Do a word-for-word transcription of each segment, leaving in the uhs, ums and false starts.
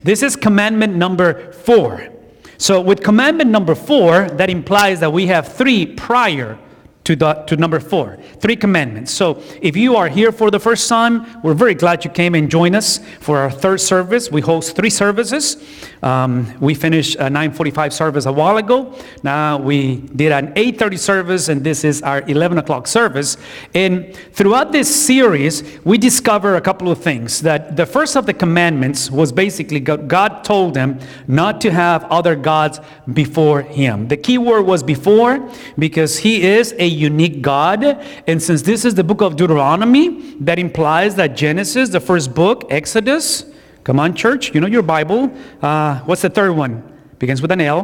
This is commandment number four. So with commandment number four, that implies that we have three prior to the to number four. Three commandments. So if you are here for the first time, we're very glad you came and joined us for our third service. We host three services. Um, we finished a nine forty-five service a while ago. Now we did an eight thirty service, and this is our eleven o'clock service. And throughout this series, we discover a couple of things. That the first of the commandments was basically God, God told them not to have other gods before Him. The key word was before, because He is a unique God. And since this is the book of Deuteronomy, that implies that Genesis, the first book, Exodus, come on, church, you know your Bible. Uh, what's the third one? Begins with an L.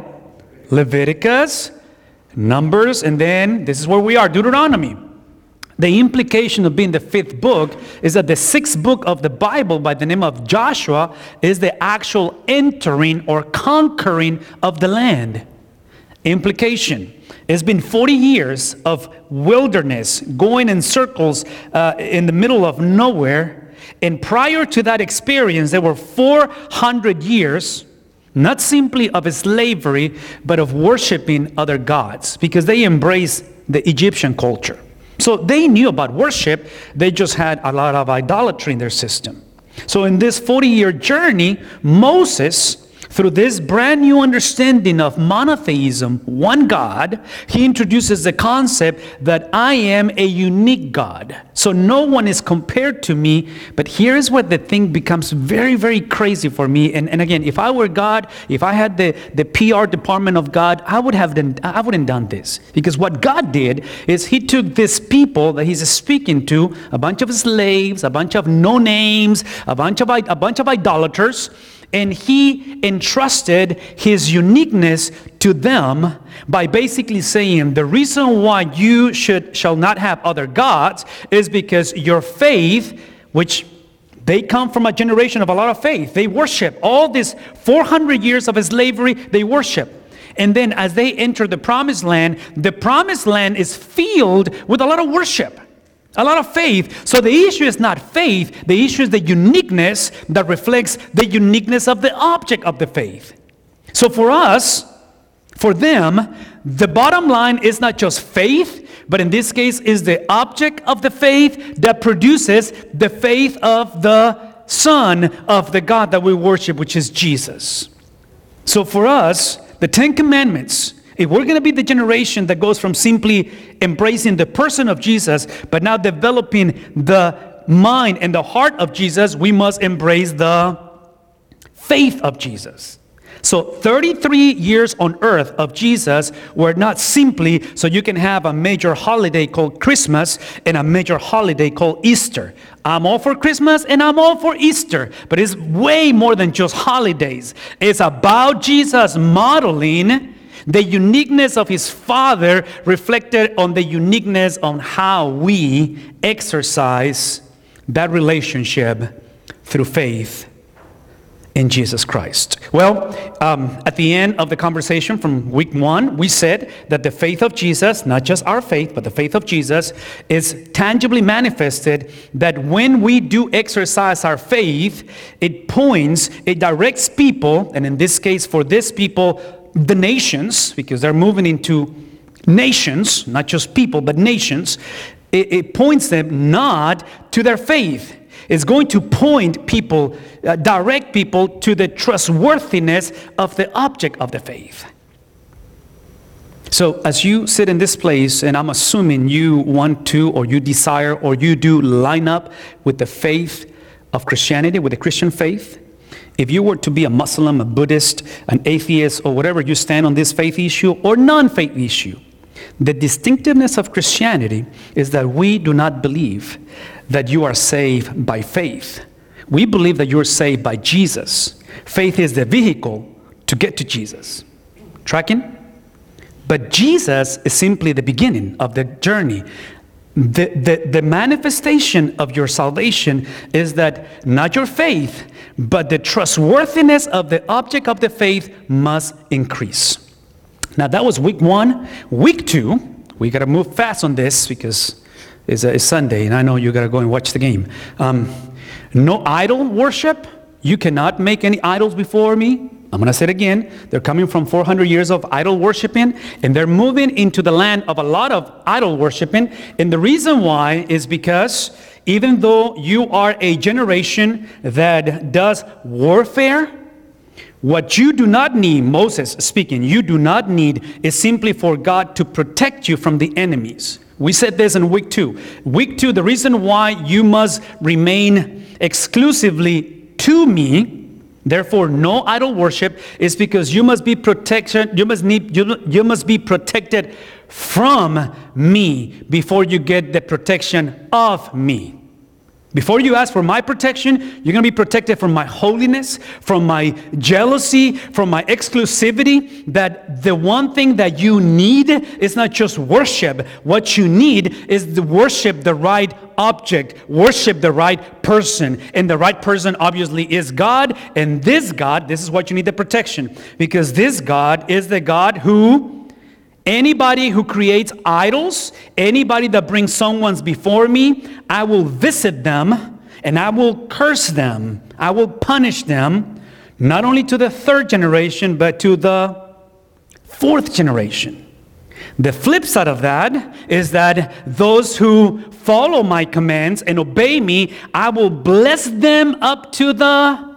Leviticus, Numbers, and then this is where we are, Deuteronomy. The implication of being the fifth book is that the sixth book of the Bible, by the name of Joshua, is the actual entering or conquering of the land. Implication. It's been forty years of wilderness, going in circles uh, in the middle of nowhere. And prior to that experience, there were four hundred years, not simply of slavery, but of worshiping other gods, because they embraced the Egyptian culture. So they knew about worship, they just had a lot of idolatry in their system. So in this forty-year journey, Moses, through this brand new understanding of monotheism, one God, he introduces the concept that I am a unique God. So no one is compared to me, but here's where the thing becomes very, very crazy for me. And, and again, if I were God, if I had the, the P R department of God, I would have done, I wouldn't done this. Because what God did is He took these people that He's speaking to, a bunch of slaves, a bunch of no names, a bunch of a bunch of idolaters, and He entrusted His uniqueness to them by basically saying the reason why you should shall not have other gods is because your faith, which they come from a generation of a lot of faith, they worship all these four hundred years of slavery, they worship. And then as they enter the promised land, the promised land is filled with a lot of worship. A lot of faith. So the issue is not faith. The issue is the uniqueness that reflects the uniqueness of the object of the faith. So for us, for them, the bottom line is not just faith, but in this case is the object of the faith that produces the faith of the Son of the God that we worship, which is Jesus. So for us, the Ten Commandments, if we're going to be the generation that goes from simply embracing the person of Jesus, but now developing the mind and the heart of Jesus, we must embrace the faith of Jesus. So thirty-three years on earth of Jesus were not simply so you can have a major holiday called Christmas and a major holiday called Easter. I'm all for Christmas and I'm all for Easter, but it's way more than just holidays. It's about Jesus modeling the uniqueness of His Father reflected on the uniqueness on how we exercise that relationship through faith in Jesus Christ. Well, um, at the end of the conversation from week one, we said that the faith of Jesus, not just our faith, but the faith of Jesus, is tangibly manifested that when we do exercise our faith, it points, it directs people, and in this case for this people, the nations, because they're moving into nations, not just people, but nations, it, it points them not to their faith. It's going to point people, uh, direct people to the trustworthiness of the object of the faith. So as you sit in this place, and I'm assuming you want to, or you desire, or you do line up with the faith of Christianity, with the Christian faith, if you were to be a Muslim, a Buddhist, an atheist, or whatever you stand on this faith issue or non-faith issue, the distinctiveness of Christianity is that we do not believe that you are saved by faith. We believe that you are saved by Jesus. Faith is the vehicle to get to Jesus. Tracking? But Jesus is simply the beginning of the journey. The, the, the manifestation of your salvation is that not your faith, but the trustworthiness of the object of the faith must increase. Now that was week one. Week two, we got to move fast on this because it's, a, it's Sunday and I know you got to go and watch the game. Um, no idol worship, You cannot make any idols before me. I'm going to say it again. They're coming from four hundred years of idol worshiping, and they're moving into the land of a lot of idol worshiping. And the reason why is because even though you are a generation that does warfare, what you do not need, Moses speaking, you do not need is simply for God to protect you from the enemies. We said this in week two. Week two, the reason why you must remain exclusively to me, therefore no idol worship, is because you must be protection, you must need you, you must be protected from me before you get the protection of me. Before you ask for my protection, you're going to be protected from my holiness, from my jealousy, from my exclusivity. That the one thing that you need is not just worship. What you need is to worship the right object, worship the right person. And the right person obviously is God. And this God, this is what you need the protection. Because this God is the God who... Anybody who creates idols, anybody that brings someone before me, I will visit them and I will curse them. I will punish them, not only to the third generation, but to the fourth generation. The flip side of that is that those who follow my commands and obey me, I will bless them up to the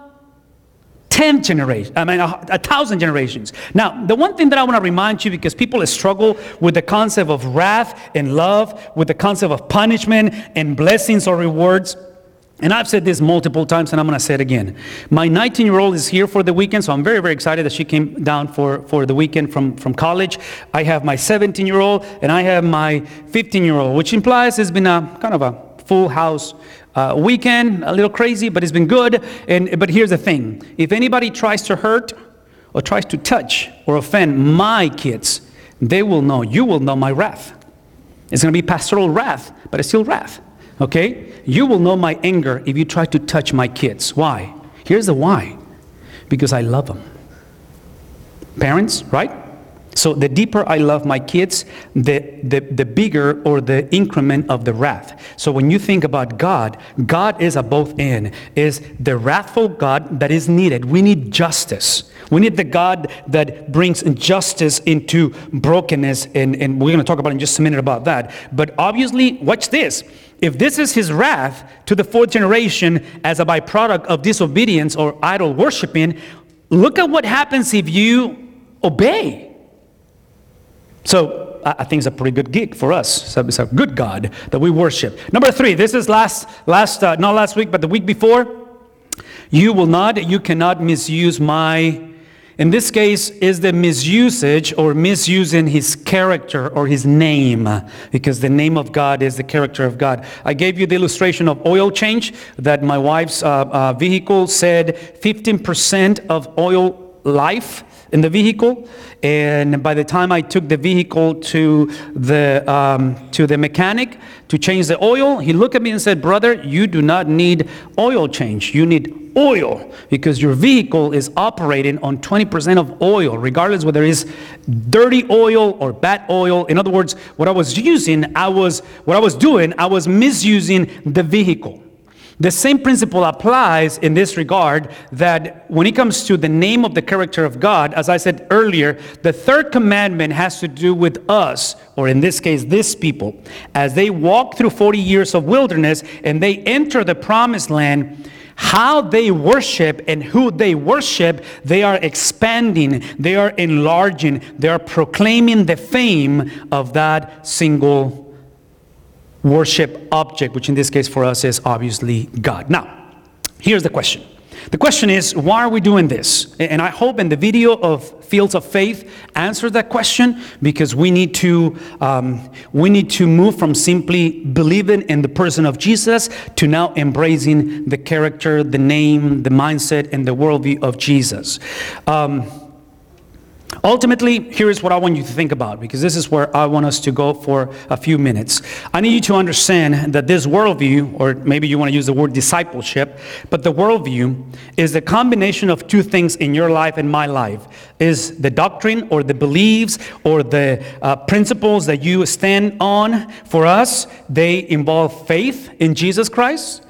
tenth generation, I mean, a, a thousand generations. Now, the one thing that I want to remind you, because people struggle with the concept of wrath and love, with the concept of punishment and blessings or rewards. And I've said this multiple times, and I'm going to say it again. My nineteen-year-old is here for the weekend, so I'm very, very excited that she came down for, for the weekend from, from college. I have my seventeen-year-old, and I have my fifteen-year-old, which implies it's been a kind of a full house uh, weekend, a little crazy, but it's been good. And but here's the thing. If anybody tries to hurt or tries to touch or offend my kids, they will know, you will know my wrath. It's going to be pastoral wrath, but it's still wrath. Okay? You will know my anger if you try to touch my kids. Why? Here's the why. Because I love them. Parents, right? So the deeper I love my kids, the, the, the bigger or the increment of the wrath. So when you think about God, God is a both and, is the wrathful God that is needed. We need justice. We need the God that brings justice into brokenness, and, and we're going to talk about in just a minute about that. But obviously, watch this. If this is his wrath to the fourth generation as a byproduct of disobedience or idol worshiping, look at what happens if you obey. So I think it's a pretty good gig for us. So it's a good God that we worship. Number three, this is last, last uh, not last week, but the week before. You will not, you cannot misuse my, in this case, is the misusage or misusing his character or his name, because the name of God is the character of God. I gave you the illustration of oil change, that my wife's uh, uh, vehicle said fifteen percent of oil life in the vehicle, and by the time I took the vehicle to the um, to the mechanic to change the oil, he looked at me and said, "Brother, you do not need oil change. You need oil, because your vehicle is operating on twenty percent of oil, regardless whether it's dirty oil or bad oil." In other words, what I was using, I was what I was doing, I was misusing the vehicle. The same principle applies in this regard, that when it comes to the name of the character of God, as I said earlier, the third commandment has to do with us, or in this case, this people. As they walk through forty years of wilderness and they enter the promised land, how they worship and who they worship, they are expanding, they are enlarging, they are proclaiming the fame of that single worship object, which in this case for us is obviously God. Now, here's the question. The question is, why are we doing this? And I hope in the video of Fields of Faith answers that question, because we need to um, we need to move from simply believing in the person of Jesus to now embracing the character, the name, the mindset, and the worldview of Jesus. Um, Ultimately, here's what I want you to think about, because this is where I want us to go for a few minutes. I need you to understand that this worldview, or maybe you want to use the word discipleship, but the worldview is the combination of two things in your life and my life. Is the doctrine or the beliefs or the uh, principles that you stand on. For us, they involve faith in Jesus Christ.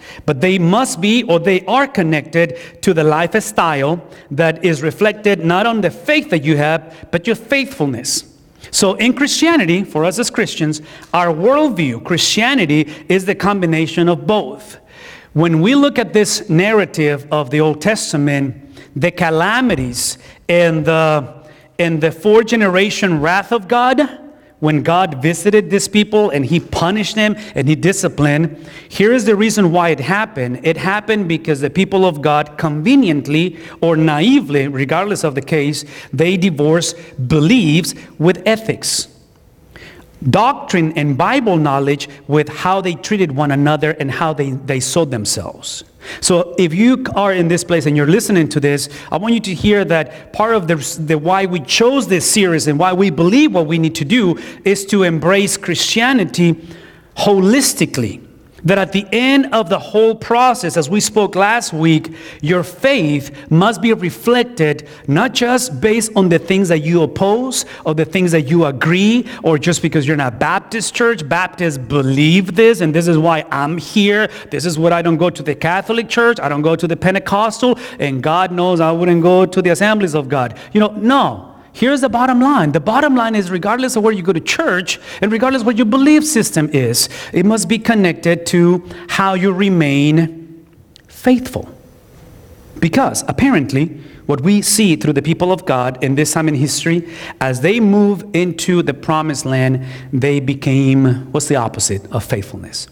But they must be, or they are connected to the lifestyle that is reflected not on the faith that you have, but your faithfulness. So in Christianity, for us as Christians, our worldview, Christianity, is the combination of both. When we look at this narrative of the Old Testament, the calamities and the, and the four-generation wrath of God, when God visited these people and he punished them and he disciplined, here is the reason why it happened. It happened because the people of God conveniently or naively, regardless of the case, they divorced beliefs with ethics. Doctrine and Bible knowledge with how they treated one another and how they, they saw themselves. So if you are in this place and you're listening to this, I want you to hear that part of the, the why we chose this series and why we believe what we need to do is to embrace Christianity holistically. That at the end of the whole process, as we spoke last week, your faith must be reflected not just based on the things that you oppose or the things that you agree, or just because you're in a Baptist church. Baptists believe this, and this is why I'm here. This is what I don't go to the Catholic Church. I don't go to the Pentecostal, and God knows I wouldn't go to the Assemblies of God. You know, no. Here's the bottom line. The bottom line is regardless of where you go to church and regardless of what your belief system is, it must be connected to how you remain faithful. Because apparently, what we see through the people of God in this time in history, as they move into the promised land, they became, what's the opposite of faithfulness?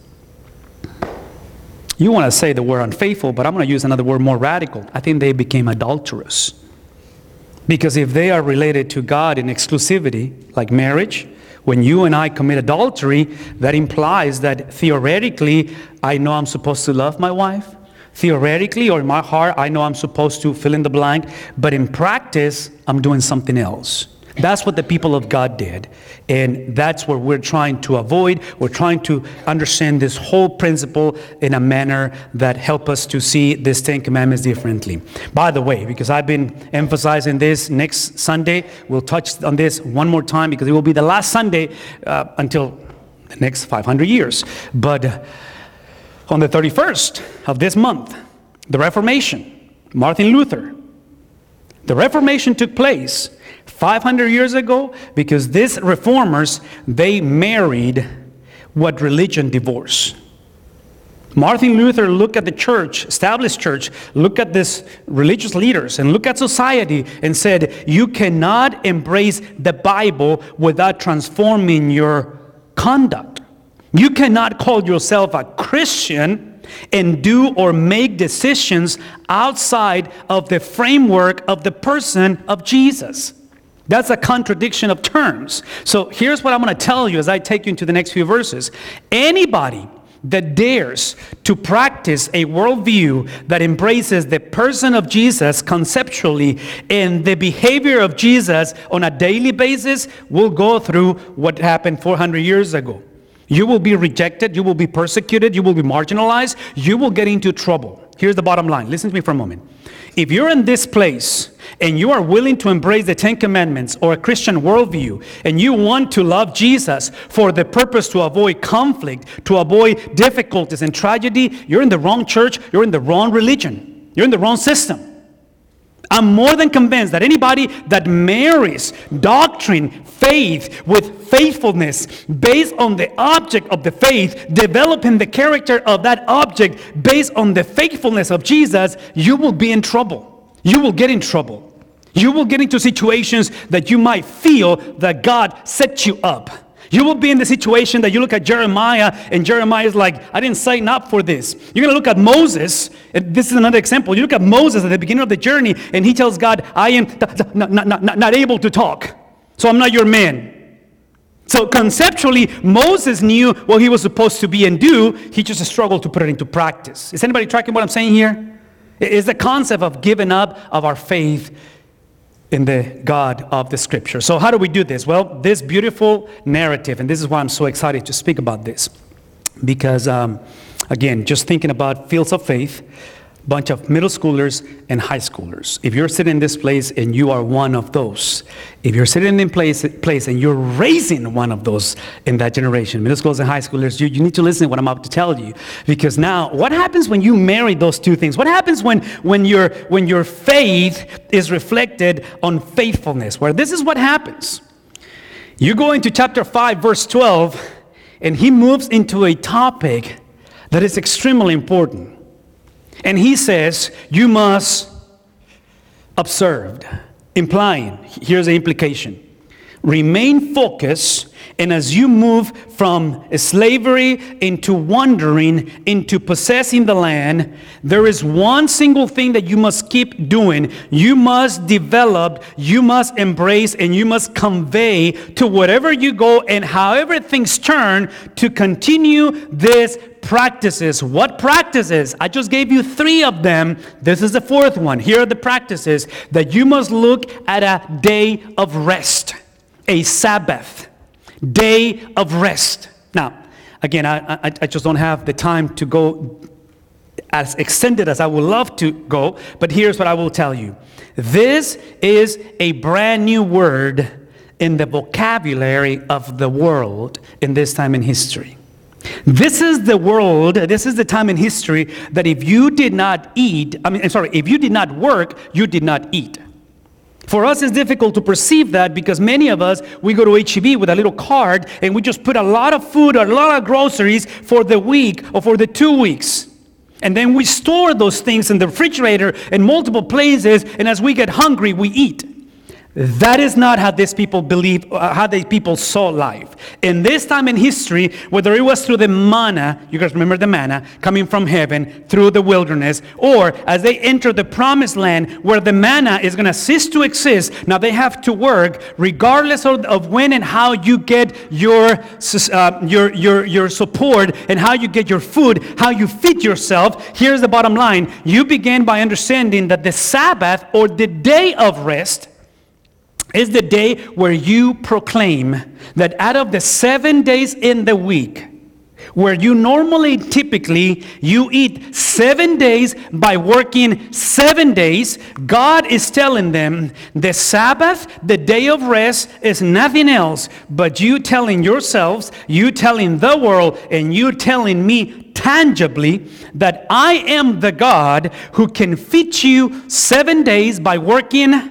You want to say the word unfaithful, but I'm going to use another word more radical. I think they became adulterous. Because if they are related to God in exclusivity, like marriage, when you and I commit adultery, that implies that theoretically, I know I'm supposed to love my wife. Theoretically, or in my heart, I know I'm supposed to fill in the blank. But in practice, I'm doing something else. That's what the people of God did. And that's what we're trying to avoid. We're trying to understand this whole principle in a manner that help us to see these Ten Commandments differently. By the way, because I've been emphasizing this, next Sunday, we'll touch on this one more time because it will be the last Sunday uh, until the next five hundred years. But uh, on the thirty-first of this month, the Reformation, Martin Luther, the Reformation took place five hundred years ago because these reformers, they married what religion divorced. Martin Luther looked at the church, established church, looked at these religious leaders and looked at society and said, you cannot embrace the Bible without transforming your conduct. You cannot call yourself a Christian and do or make decisions outside of the framework of the person of Jesus. That's a contradiction of terms. So here's what I'm going to tell you as I take you into the next few verses. Anybody that dares to practice a worldview that embraces the person of Jesus conceptually and the behavior of Jesus on a daily basis will go through what happened four hundred years ago. You will be rejected, you will be persecuted, you will be marginalized, you will get into trouble. Here's the bottom line. Listen to me for a moment. If you're in this place and you are willing to embrace the Ten Commandments or a Christian worldview, and you want to love Jesus for the purpose to avoid conflict, to avoid difficulties and tragedy, you're in the wrong church, you're in the wrong religion, you're in the wrong system. I'm more than convinced that anybody that marries doctrine, faith with faithfulness based on the object of the faith, developing the character of that object based on the faithfulness of Jesus, you will be in trouble. You will get in trouble. You will get into situations that you might feel that God set you up. You will be in the situation that you look at Jeremiah, and Jeremiah is like, I didn't sign up for this. You're going to look at Moses, and this is another example. You look at Moses at the beginning of the journey, and he tells God, I am not, not, not, not able to talk, so I'm not your man. So conceptually, Moses knew what he was supposed to be and do. He just struggled to put it into practice. Is anybody tracking what I'm saying here? It's the concept of giving up of our faith in the God of the Scripture. So how do we do this? Well, this beautiful narrative, and this is why I'm so excited to speak about this, because um, again, just thinking about fields of faith, bunch of middle schoolers and high schoolers. If you're sitting in this place and you are one of those, if you're sitting in place, place and you're raising one of those in that generation, middle schoolers and high schoolers, you, you need to listen to what I'm about to tell you. Because now, what happens when you marry those two things? What happens when, when, your, when your faith is reflected on faithfulness? Where this is what happens. You go into chapter five, verse twelve, and he moves into a topic that is extremely important. And he says, you must observe, implying, here's the implication, remain focused, and as you move from slavery into wandering, into possessing the land, there is one single thing that you must keep doing. You must develop, you must embrace, and you must convey to wherever you go and however things turn to continue this practices. What practices? I just gave you three of them. This is the fourth one. Here are the practices that you must look at a day of rest, a Sabbath, day of rest. Now, again, I, I, I just don't have the time to go as extended as I would love to go, but here's what I will tell you. This is a brand new word in the vocabulary of the world in this time in history. This is the world, this is the time in history that if you did not eat, I mean, I'm sorry, if you did not work, you did not eat. For us, it's difficult to perceive that because many of us, we go to H E B with a little card and we just put a lot of food or a lot of groceries for the week or for the two weeks. And then we store those things in the refrigerator in multiple places, and as we get hungry, we eat. That is not how these people believe, uh, how these people saw life. In this time in history, whether it was through the manna, you guys remember the manna, coming from heaven through the wilderness, or as they enter the promised land where the manna is going to cease to exist, now they have to work regardless of, of when and how you get your, uh, your, your, your support and how you get your food, how you feed yourself. Here's the bottom line. You begin by understanding that the Sabbath or the day of rest is the day where you proclaim that out of the seven days in the week, where you normally, typically, you eat seven days by working seven days, God is telling them the Sabbath, the day of rest, is nothing else but you telling yourselves, you telling the world, and you telling me tangibly that I am the God who can feed you seven days by working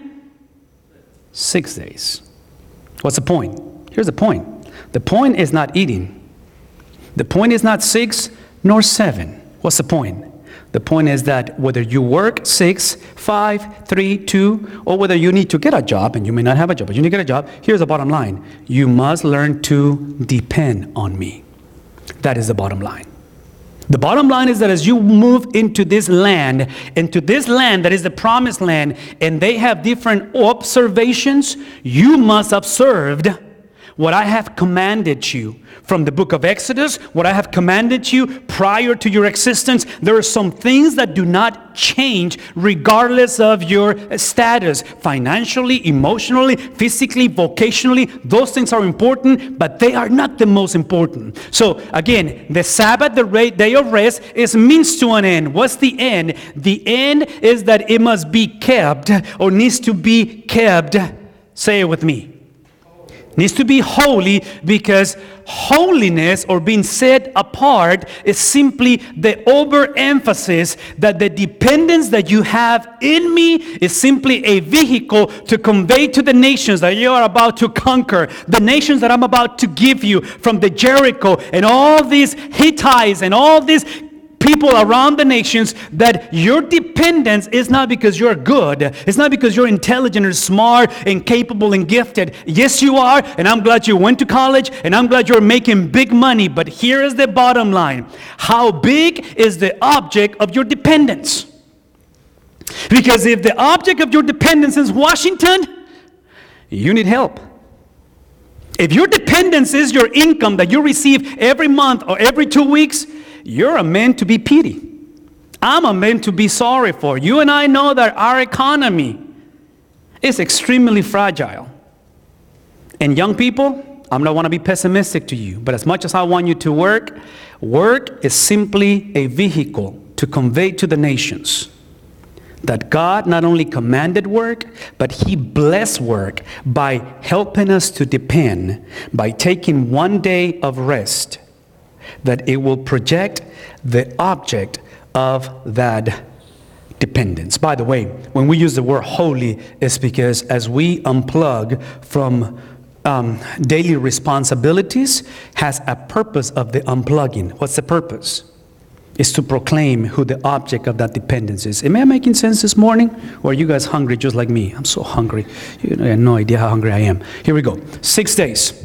Six days. What's the point? Here's the point. The point is not eating. The point is not six nor seven. What's the point? The point is that whether you work six, five, three, two, or whether you need to get a job, and you may not have a job, but you need to get a job, here's the bottom line. You must learn to depend on me. That is the bottom line. The bottom line is that as you move into this land, into this land that is the promised land, and they have different observations, you must observe what I have commanded you. From the book of Exodus, what I have commanded you prior to your existence, there are some things that do not change regardless of your status. Financially, emotionally, physically, vocationally, those things are important, but they are not the most important. So again, the Sabbath, the day of rest, is means to an end. What's the end? The end is that it must be kept, or needs to be kept. Say it with me. Needs to be holy, because holiness or being set apart is simply the overemphasis that the dependence that you have in me is simply a vehicle to convey to the nations that you are about to conquer, the nations that I'm about to give you from the Jericho and all these Hittites and all these people around the nations, that your dependence is not because you're good. It's not because you're intelligent and smart and capable and gifted. Yes, you are, and I'm glad you went to college, and I'm glad you're making big money. But here is the bottom line. How big is the object of your dependence? Because if the object of your dependence is Washington, you need help. If your dependence is your income that you receive every month or every two weeks, you're a man to be pity. I'm a man to be sorry for. You and I know that our economy is extremely fragile. And young people, I don't want to be pessimistic to you, but as much as I want you to work, work is simply a vehicle to convey to the nations that God not only commanded work, but he blessed work by helping us to depend, by taking one day of rest, that it will project the object of that dependence. By the way, when we use the word holy, it's because as we unplug from um, daily responsibilities, has a purpose of the unplugging. What's the purpose? Is to proclaim who the object of that dependence is. Am I making sense this morning? Or are you guys hungry just like me? I'm so hungry. You know, I have no idea how hungry I am. Here we go. Six days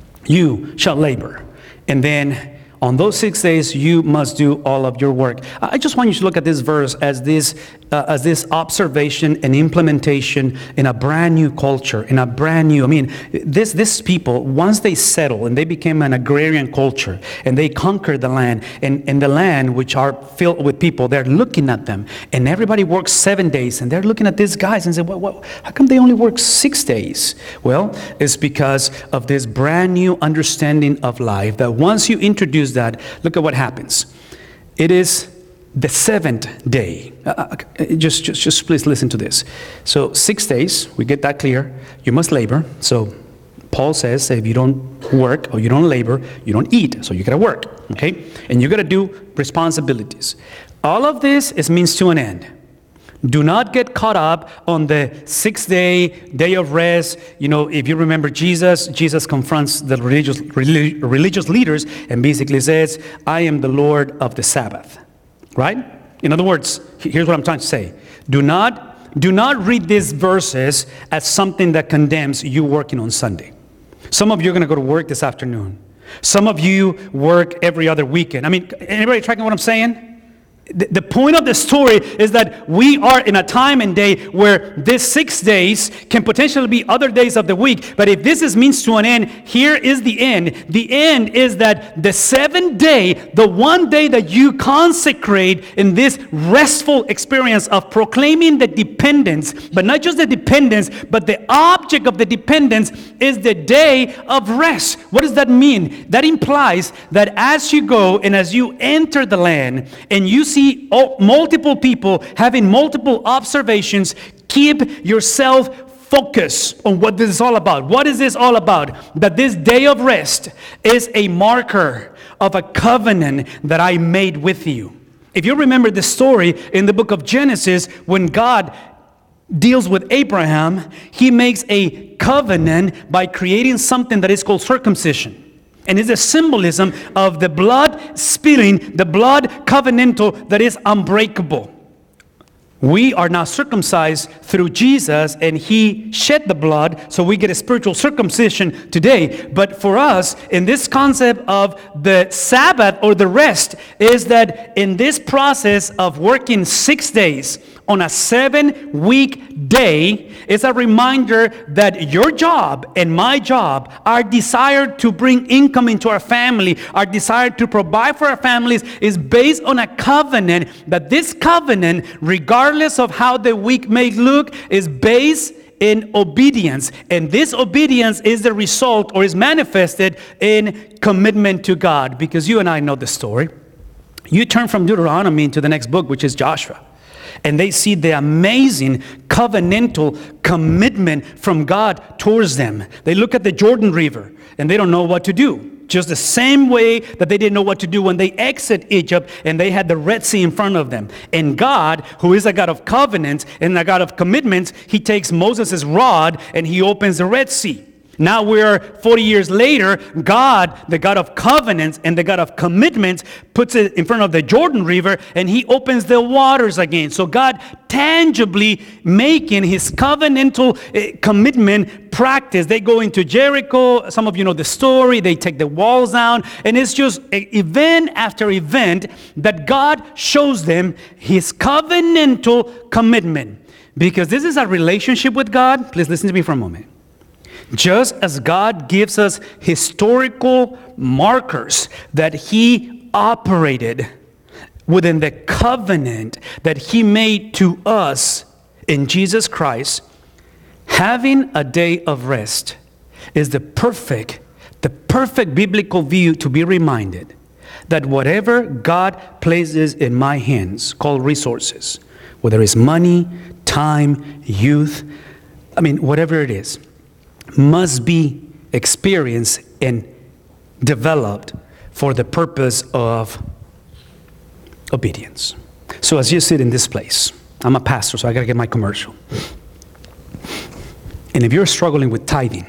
you shall labor. And then on those six days, you must do all of your work. I just want you to look at this verse as this uh, as this observation and implementation in a brand new culture, in a brand new, I mean, this, this people, once they settle and they became an agrarian culture and they conquered the land, and, and the land which are filled with people, they're looking at them, and everybody works seven days, and they're looking at these guys and say, well, well, how come they only work six days? Well, it's because of this brand new understanding of life, that once you introduce that, look at what happens. It is the seventh day. Uh, just, just, just please listen to this. So six days, we get that clear. You must labor. So Paul says, if you don't work or you don't labor, you don't eat. So you got to work, okay? And you got to do responsibilities. All of this is means to an end. Do not get caught up on the sixth day, day of rest. You know, if you remember Jesus, Jesus confronts the religious relig- religious leaders and basically says, I am the Lord of the Sabbath, right? In other words, here's what I'm trying to say. Do not, do not read these verses as something that condemns you working on Sunday. Some of you are going to go to work this afternoon. Some of you work every other weekend. I mean, anybody tracking what I'm saying? The point of the story is that we are in a time and day where this six days can potentially be other days of the week. But if this is means to an end, here is the end. The end is that the seventh day, the one day that you consecrate in this restful experience of proclaiming the dependence, but not just the dependence, but the object of the dependence is the day of rest. What does that mean? That implies that as you go and as you enter the land and you see see multiple people having multiple observations, keep yourself focused on what this is all about. What is this all about? That this day of rest is a marker of a covenant that I made with you. If you remember the story in the book of Genesis, when God deals with Abraham, he makes a covenant by creating something that is called circumcision. And it's a symbolism of the blood spilling, the blood covenantal that is unbreakable. We are now circumcised through Jesus, and he shed the blood, so we get a spiritual circumcision today. But for us, in this concept of the Sabbath or the rest, is that in this process of working six days on a seven-week day, it's a reminder that your job and my job, our desire to bring income into our family, our desire to provide for our families is based on a covenant, that this covenant, regardless of how the week may look, is based in obedience. And this obedience is the result or is manifested in commitment to God. Because you and I know the story. You turn from Deuteronomy to the next book, which is Joshua. And they see the amazing covenantal commitment from God towards them. They look at the Jordan River and they don't know what to do. Just the same way that they didn't know what to do when they exit Egypt and they had the Red Sea in front of them. And God, who is a God of covenants and a God of commitments, he takes Moses' rod and he opens the Red Sea. Now we're forty years later, God, the God of covenants and the God of commitments, puts it in front of the Jordan River and he opens the waters again. So God tangibly making his covenantal uh, commitment practice. They go into Jericho. Some of you know the story. They take the walls down. And it's just event after event that God shows them his covenantal commitment. Because this is a relationship with God. Please listen to me for a moment. Just as God gives us historical markers that he operated within the covenant that he made to us in Jesus Christ, having a day of rest is the perfect, the perfect biblical view to be reminded that whatever God places in my hands, called resources, whether it's money, time, youth, I mean, whatever it is, must be experienced and developed for the purpose of obedience. So as you sit in this place, I'm a pastor, so I got to get my commercial. And if you're struggling with tithing,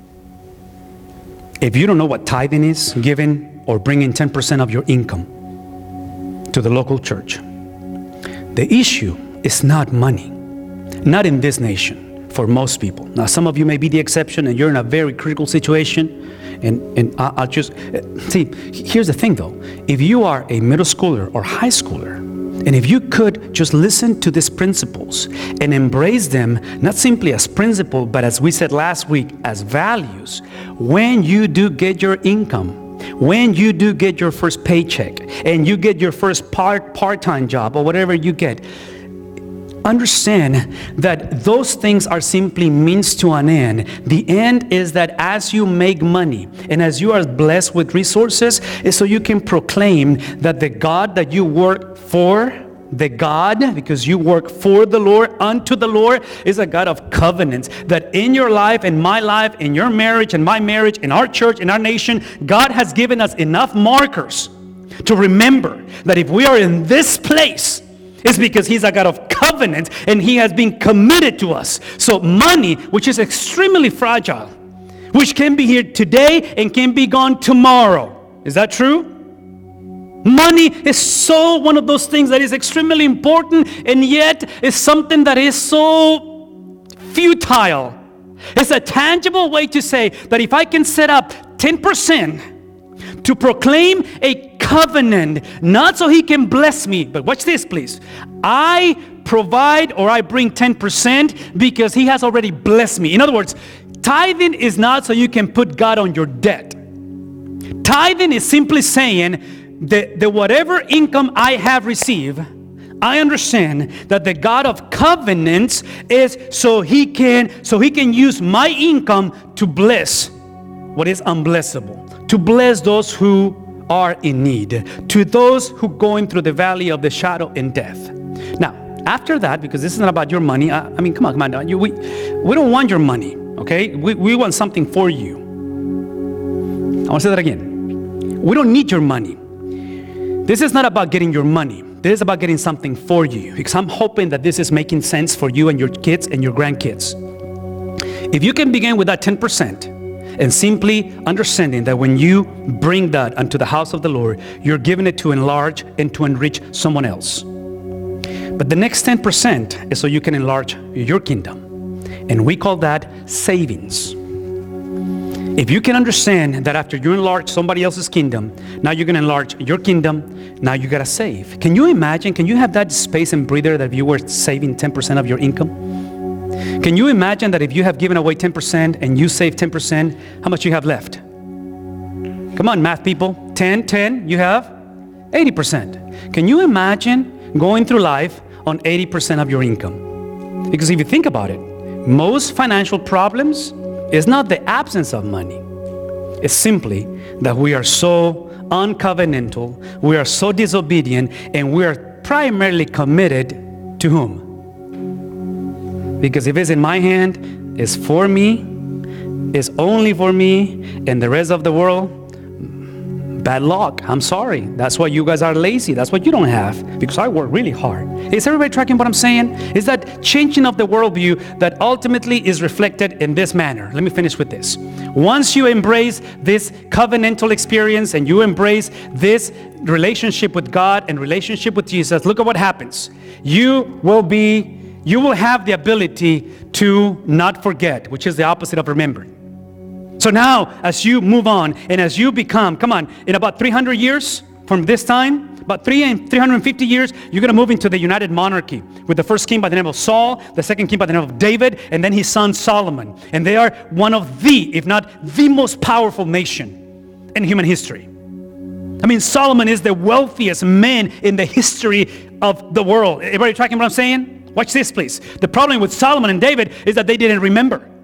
if you don't know what tithing is, giving or bringing ten percent of your income to the local church, the issue is not money, not in this nation for most people. Now, some of you may be the exception and you're in a very critical situation. And, and I'll just, see, here's the thing though. If you are a middle schooler or high schooler, and if you could just listen to these principles and embrace them, not simply as principle, but as we said last week, as values, when you do get your income, when you do get your first paycheck, and you get your first part, part-time job or whatever you get, understand that those things are simply means to an end. The end is that as you make money and as you are blessed with resources, is so you can proclaim that the God that you work for, the God, because you work for the Lord, unto the Lord, is a God of covenants. That in your life, in my life, in your marriage, in my marriage, in our church, in our nation, God has given us enough markers to remember that if we are in this place, it's because He's a God of covenant and He has been committed to us. So money, which is extremely fragile, which can be here today and can be gone tomorrow. Is that true? Money is so one of those things that is extremely important, and yet is something that is so futile. It's a tangible way to say that if I can set up ten percent to proclaim a covenant, not so He can bless me, but watch this please. I provide or I bring ten percent because He has already blessed me. In other words, tithing is not so you can put God on your debt. Tithing is simply saying that the whatever income I have received, I understand that the God of covenants is so He can so He can use my income to bless what is unblessable, to bless those who are in need, to those who going through the valley of the shadow and death. Now, after that, because this is not about your money, I, I mean, come on, come on, you, we, we don't want your money, okay? We, we want something for you. I want to say that again. We don't need your money. This is not about getting your money. This is about getting something for you, because I'm hoping that this is making sense for you and your kids and your grandkids. If you can begin with that ten percent, and simply understanding that when you bring that unto the house of the Lord, you're giving it to enlarge and to enrich someone else. But the next ten percent is so you can enlarge your kingdom. And we call that savings. If you can understand that after you enlarge somebody else's kingdom, now you're going to enlarge your kingdom, now you got to save. Can you imagine, can you have that space and breather that if you were saving ten percent of your income? Can you imagine that if you have given away ten percent and you save ten percent, how much you have left? Come on, math people. ten, ten, you have eighty percent. Can you imagine going through life on eighty percent of your income? Because if you think about it, most financial problems is not the absence of money. It's simply that we are so uncovenantal, we are so disobedient, and we are primarily committed to whom? Because if it's in my hand, it's for me, it's only for me, and the rest of the world, bad luck. I'm sorry. That's why you guys are lazy. That's what you don't have, because I work really hard. Is everybody tracking what I'm saying? Is that changing of the worldview that ultimately is reflected in this manner? Let me finish with this. Once you embrace this covenantal experience and you embrace this relationship with God and relationship with Jesus, look at what happens. You will be You will have the ability to not forget, which is the opposite of remembering. So now, as you move on and as you become, come on, in about three hundred years from this time, about three and three hundred fifty years, you're going to move into the united monarchy with the first king by the name of Saul, the second king by the name of David, and then his son Solomon. And they are one of the, if not the most powerful nation in human history. I mean, Solomon is the wealthiest man in the history of the world. Everybody tracking what I'm saying? Watch this, please. The problem with Solomon and David is that they didn't remember.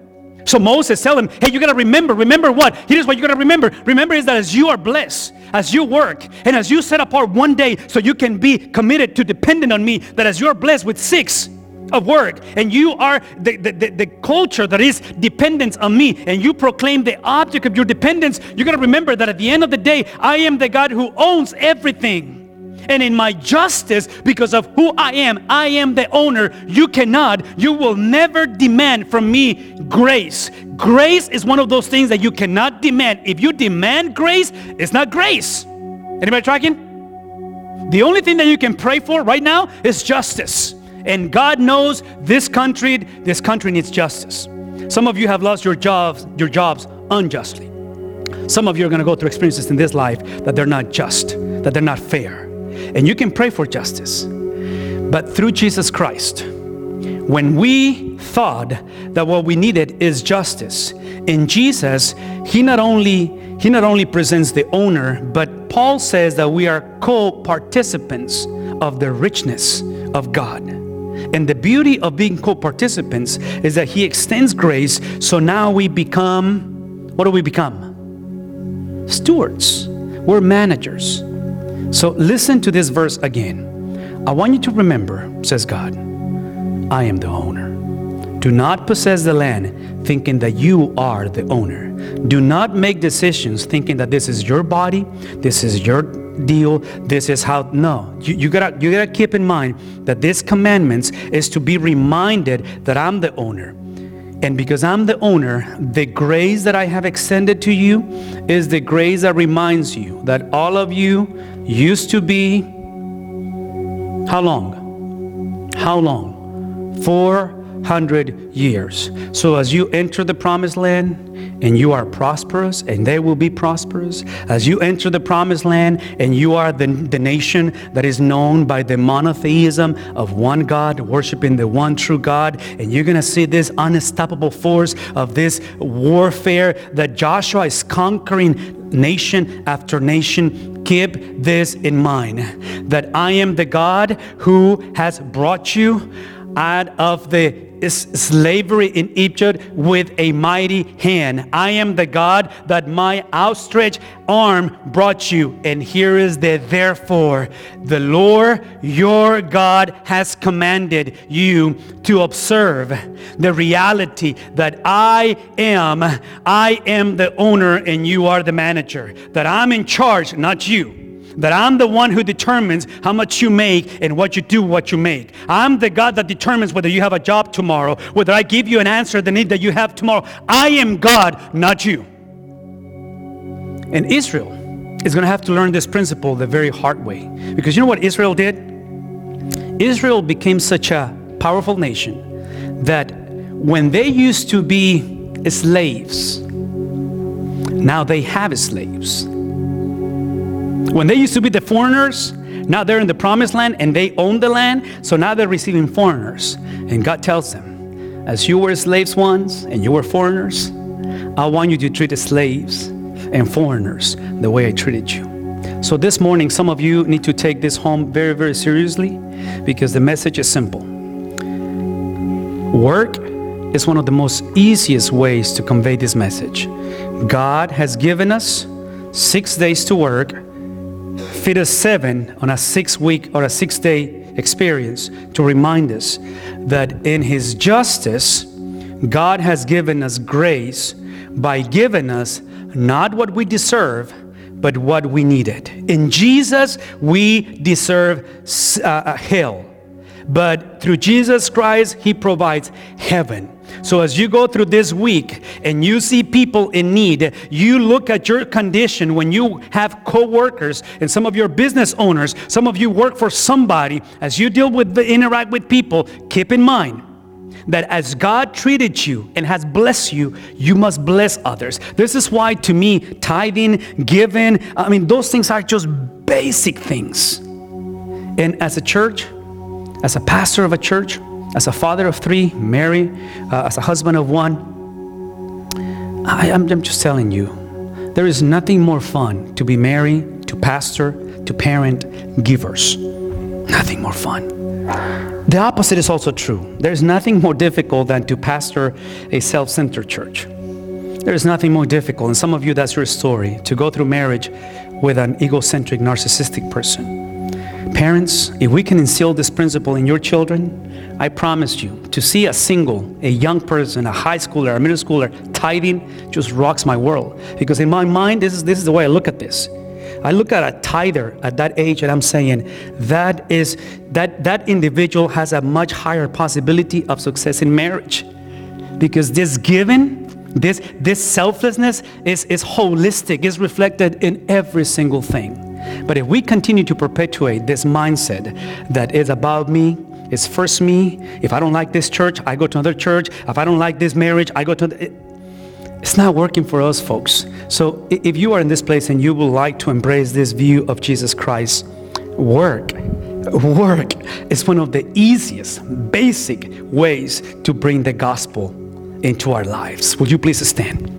So Moses tell him, hey, you got to remember, remember what? Here's what you got to remember. Remember is that as you are blessed, as you work, and as you set apart one day so you can be committed to dependent on me, that as you're blessed with six of work, and you are the, the, the, the culture that is dependence on me, and you proclaim the object of your dependence, you got to remember that at the end of the day, I am the God who owns everything. And in my justice, because of who I am, I am the owner. You cannot, you will never demand from me grace. Grace is one of those things that you cannot demand. If you demand grace, it's not grace. Anybody tracking? The only thing that you can pray for right now is justice. And God knows this country, this country needs justice. Some of you have lost your jobs, your jobs unjustly. Some of you are going to go through experiences in this life that they're not just, that they're not fair. And you can pray for justice. But through Jesus Christ, when we thought that what we needed is justice, in Jesus, He not only He not only presents the owner, but Paul says that we are co-participants of the richness of God. And the beauty of being co-participants is that He extends grace, so now we become, what do we become? Stewards. We're managers. So listen to this verse again. I want you to remember, says God, I am the owner. Do not possess the land thinking that you are the owner. Do not make decisions thinking that this is your body, this is your deal, this is how, no. You, you, gotta, you gotta keep in mind that this commandments is to be reminded that I'm the owner. And because I'm the owner, the grace that I have extended to you is the grace that reminds you that all of you used to be, how long? How long? four hundred years. So as you enter the promised land and you are prosperous and they will be prosperous, as you enter the promised land and you are the, the nation that is known by the monotheism of one God, worshiping the one true God, and you're going to see this unstoppable force of this warfare that Joshua is conquering nation after nation. Keep this in mind, that I am the God who has brought you out of the slavery in Egypt with a mighty hand. I am the God that my outstretched arm brought you. And here is the therefore. The Lord your God has commanded you to observe the reality that I am, I am the owner and you are the manager. That I'm in charge, not you. That I'm the one who determines how much you make and what you do, what you make. I'm the God that determines whether you have a job tomorrow, whether I give you an answer to the need that you have tomorrow. I am God, not you. And Israel is going to have to learn this principle the very hard way. Because you know what Israel did? Israel became such a powerful nation that when they used to be slaves, now they have slaves. When they used to be the foreigners, now they're in the promised land and they own the land, so now they're receiving foreigners. And God tells them, as you were slaves once and you were foreigners, I want you to treat the slaves and foreigners the way I treated you. So this morning, some of you need to take this home very, very seriously, because the message is simple. Work is one of the most easiest ways to convey this message. God has given us six days to work, fit us seven on a six week or a six day experience to remind us that in His justice, God has given us grace by giving us not what we deserve, but what we needed. In Jesus, we deserve uh, hell. But through Jesus Christ, He provides heaven. So as you go through this week and you see people in need, you look at your condition when you have co-workers and some of your business owners, some of you work for somebody, as you deal with, the, interact with people, keep in mind that as God treated you and has blessed you, you must bless others. This is why, to me, tithing, giving, I mean, those things are just basic things. And as a church, as a pastor of a church, as a father of three, married, uh, as a husband of one, I, I'm, I'm just telling you, there is nothing more fun to be married, to pastor, to parent, givers. Nothing more fun. The opposite is also true. There's nothing more difficult than to pastor a self-centered church. There's nothing more difficult, and some of you, that's your story, to go through marriage with an egocentric, narcissistic person. Parents, if we can instill this principle in your children, I promise you, to see a single, a young person, a high schooler, a middle schooler, tithing just rocks my world. Because in my mind, this is, this is the way I look at this. I look at a tither at that age and I'm saying that is that that individual has a much higher possibility of success in marriage, because this giving, this this selflessness is is holistic, is reflected in every single thing. But if we continue to perpetuate this mindset that is about me, it's first me. If I don't like this church, I go to another church. If I don't like this marriage, I go to the, it, it's not working for us, folks. So if you are in this place and you would like to embrace this view of Jesus Christ, work. Work is one of the easiest, basic ways to bring the gospel into our lives. Would you please stand?